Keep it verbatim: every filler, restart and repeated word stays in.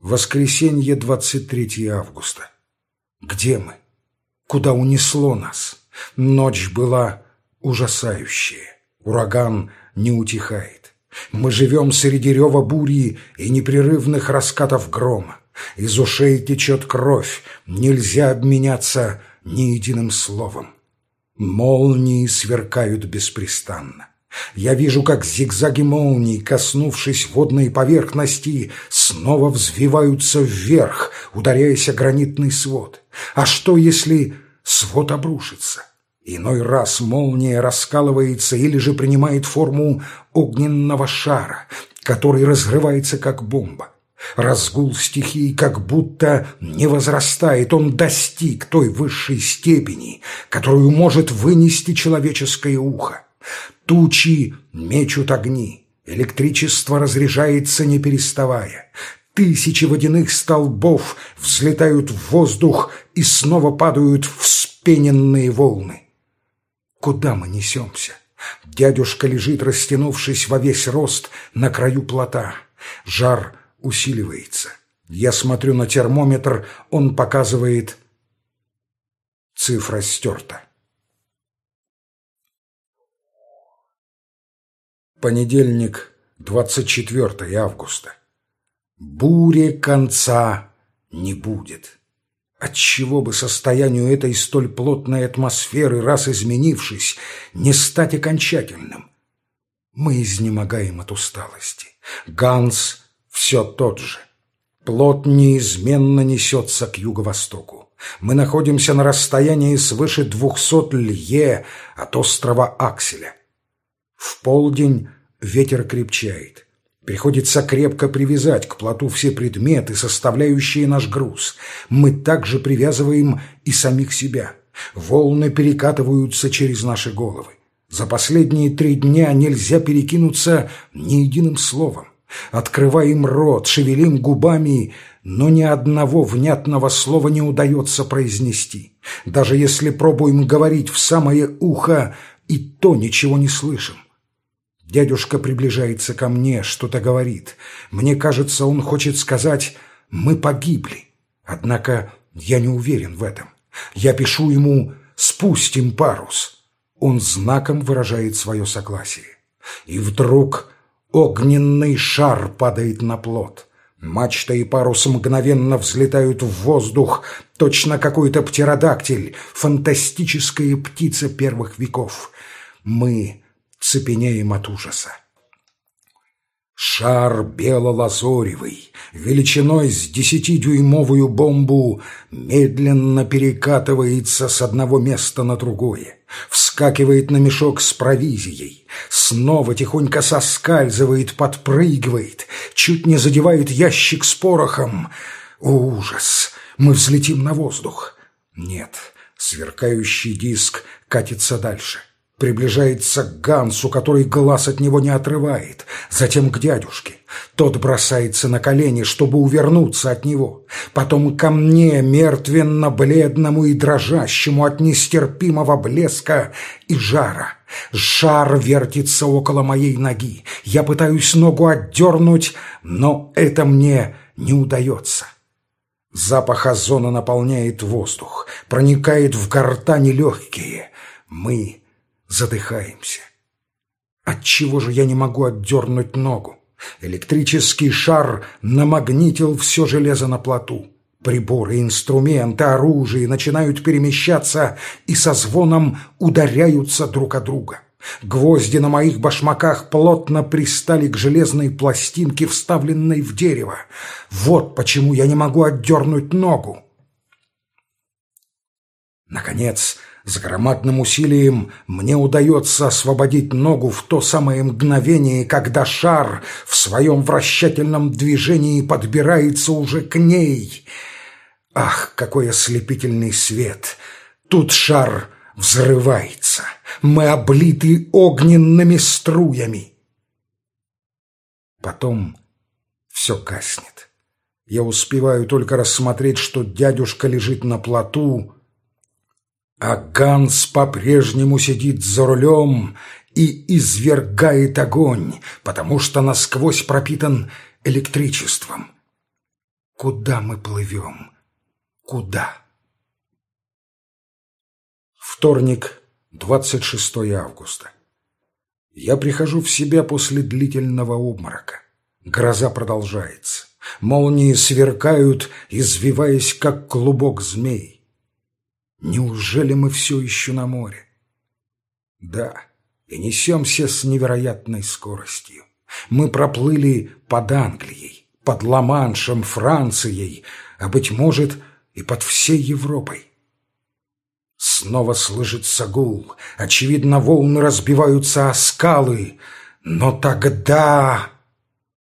Воскресенье, двадцать третьего августа. Где мы? Куда унесло нас? Ночь была ужасающая. Ураган не утихает. Мы живем среди рева бури и непрерывных раскатов грома. Из ушей течет кровь, нельзя обменяться ни единым словом. Молнии сверкают беспрестанно. Я вижу, как зигзаги молний, коснувшись водной поверхности, снова взвиваются вверх, ударяясь о гранитный свод. А что, если свод обрушится? Иной раз молния раскалывается или же принимает форму огненного шара, который разрывается как бомба. Разгул стихий как будто не возрастает, он достиг той высшей степени, которую может вынести человеческое ухо. Тучи мечут огни, электричество разряжается не переставая. Тысячи водяных столбов взлетают в воздух и снова падают в вспененные волны. Куда мы несемся? Дядюшка лежит, растянувшись во весь рост на краю плота. Жар усиливается. Я смотрю на термометр, он показывает... Цифра стерта. Понедельник, двадцать четвёртого августа. Буре конца не будет. Отчего бы состоянию этой столь плотной атмосферы, раз изменившись, не стать окончательным? Мы изнемогаем от усталости. Ганс все тот же. Плот неизменно несется к юго-востоку. Мы находимся на расстоянии свыше двухсот лье от острова Акселя. В полдень ветер крепчает. Приходится крепко привязать к плоту все предметы, составляющие наш груз. Мы также привязываем и самих себя. Волны перекатываются через наши головы. За последние три дня нельзя перекинуться ни единым словом. Открываем рот, шевелим губами, но ни одного внятного слова не удается произнести. Даже если пробуем говорить в самое ухо, и то ничего не слышим. Дядюшка приближается ко мне, что-то говорит. Мне кажется, он хочет сказать «мы погибли». Однако я не уверен в этом. Я пишу ему «спустим парус». Он знаком выражает свое согласие. И вдруг огненный шар падает на плот. Мачта и парус мгновенно взлетают в воздух, точно какой-то птеродактиль, фантастическая птица первых веков. Мы цепенеем от ужаса. Шар бело-лазоревый, величиной с десятидюймовую бомбу, медленно перекатывается с одного места на другое, вскакивает на мешок с провизией, снова тихонько соскальзывает, подпрыгивает, чуть не задевает ящик с порохом. О, ужас! Мы взлетим на воздух. Нет, сверкающий диск катится дальше. Приближается к Гансу, который глаз от него не отрывает, затем к дядюшке. Тот бросается на колени, чтобы увернуться от него. Потом ко мне, мертвенно-бледному и дрожащему от нестерпимого блеска и жара. Шар вертится около моей ноги. Я пытаюсь ногу отдернуть, но это мне не удается. Запах озона наполняет воздух, проникает в гортани легкие. Мы задыхаемся. Отчего же я не могу отдернуть ногу? Электрический шар намагнитил все железо на плоту. Приборы, инструменты, оружие начинают перемещаться и со звоном ударяются друг о друга. Гвозди на моих башмаках плотно пристали к железной пластинке, вставленной в дерево. Вот почему я не могу отдернуть ногу. Наконец, с громадным усилием мне удается освободить ногу в то самое мгновение, когда шар в своем вращательном движении подбирается уже к ней. Ах, какой ослепительный свет! Тут шар взрывается. Мы облиты огненными струями. Потом все гаснет. Я успеваю только рассмотреть, что дядюшка лежит на плоту, а Ганс по-прежнему сидит за рулем и извергает огонь, потому что насквозь пропитан электричеством. Куда мы плывем? Куда? Вторник, двадцать шестое августа. Я прихожу в себя после длительного обморока. Гроза продолжается. Молнии сверкают, извиваясь, как клубок змей. Неужели мы все еще на море? Да, и несемся с невероятной скоростью. Мы проплыли под Англией, под Ла-Маншем, Францией, а, быть может, и под всей Европой. Снова слышится гул. Очевидно, волны разбиваются о скалы. Но тогда...